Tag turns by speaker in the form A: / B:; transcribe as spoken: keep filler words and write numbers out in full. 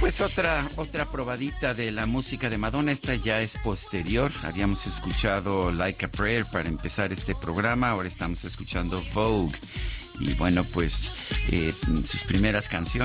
A: pues otra otra probadita de la música de Madonna. Esta ya es posterior. Habíamos escuchado Like a Prayer para empezar este programa. Ahora estamos escuchando Vogue. Y bueno, pues eh, sus primeras canciones